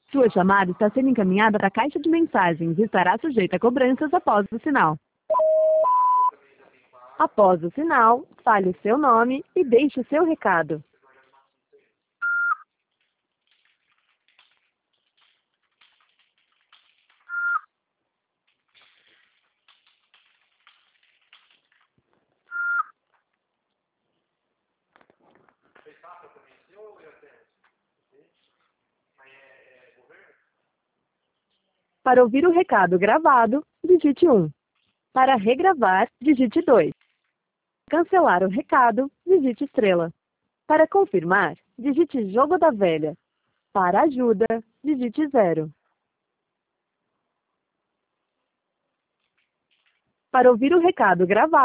Sua chamada está sendo encaminhada para a caixa de mensagens e estará sujeita a cobranças após o sinal. Após o sinal, fale o seu nome e deixe o seu recado. Para ouvir o recado gravado, digite 1. Para regravar, digite 2. Cancelar o recado, digite estrela. Para confirmar, digite jogo da velha. Para ajuda, digite 0. Para ouvir o recado gravado,